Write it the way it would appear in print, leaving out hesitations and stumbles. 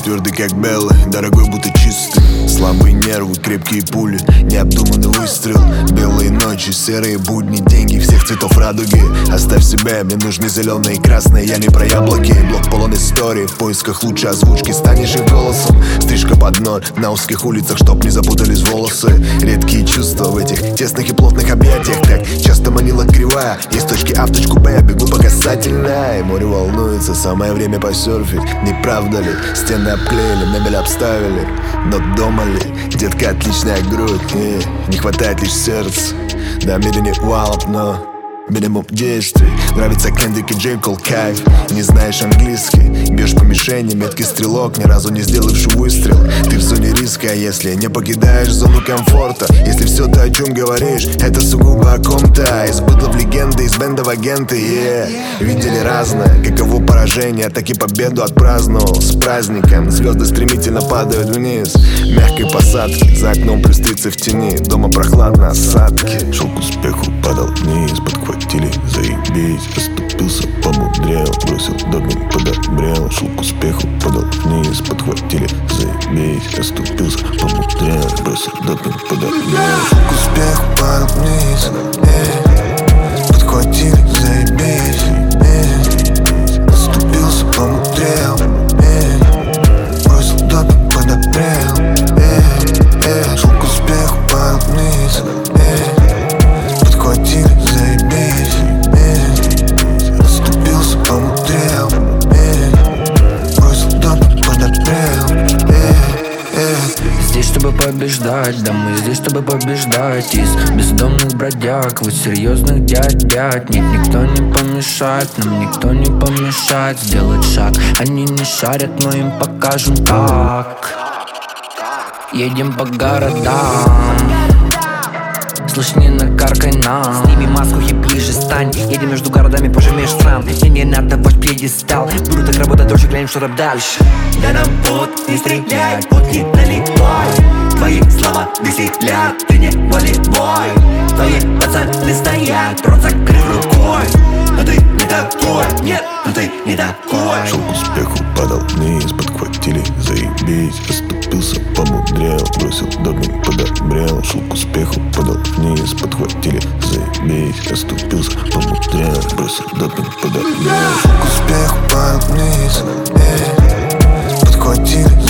твердый как белый, дорогой будто чистый. Слабые нервы, крепкие пули, необдуманный выстрел. Белые ночи, серые будни, деньги всех цветов радуги. Оставь себя, мне нужны зеленые и красные, я не про яблоки. Блок полон истории, в поисках лучшей озвучки. Станешь их голосом, стрижка под ноль на узких улицах, чтоб не запутались волосы. Редкие чувства в этих тесных и плотных объятиях. Так часто манила кривая, есть точки А в точку Б, я бегу по касательной. Море волнуется, самое время посерфить. Не правда ли? Стены обклеили, мебель обставили, но дома ли? Детка, отличная грудь, не хватает лишь сердца. Намерение валоп, но минимум действий. Нравится Кендрик и Джей Кол, кайф. Не знаешь английский, бьешь по мишени, меткий стрелок, ни разу не сделавший выстрел. Ты в зоне риска, если не покидаешь зону комфорта. Если все то, о чем говоришь, это сугубо о ком-то. Из быдла в легенды, из бенда в агенты, Видели разное, каково поражение, так и победу отпраздновал. С праздником звезды стремительно падают вниз. Мягкой посадки, за окном плюс 30 в тени. Дома прохладно, осадки. Шел к успеху, падал вниз, подхватили, заебись. Оступился, помудрел, бросил допинг, подобрел. Шел к успеху, падал вниз, подхватили, заебись. Оступился, помудрел, бросил допинг, подобрел. Шел к успеху, падал вниз, подхватили, заебись. Оступился, помудрел, бросил допинг, подобрел. Шел к успеху, падал вниз, подхватили, заебись. Оступился, помудрел, бросил допинг, подобрел. Здесь, чтобы побеждать, да мы здесь, чтобы побеждать. Из бездомных бродяг, вы серьезных дядь. Нет, никто не помешает, нам никто не помешает сделать шаг. Они не шарят, но им покажем как. Едем по городам, слышь, не накаркай нам. Сними маску и ближе стань. Едем между городами, пожимешь стран. Мне не надо ваш пьедестал. Буду так работать дольше, глянем, что там дальше. Да нам пот, не стреляй, пот не наливай. Твои слова веселят, ты не волевой. Твои пацаны стоят, рот закрыв рукой. Но ты не такой, нет, но ты не такой. Шел к успеху, падал вниз, подхватили, заебись. Оступился, помудрел, бросил допинг, подобрел. Шел к успеху, падал вниз, подхватили, заебись. Оступился, помудрел, бросил допинг, подобрел. Шел к успеху, падал вниз, подхватили,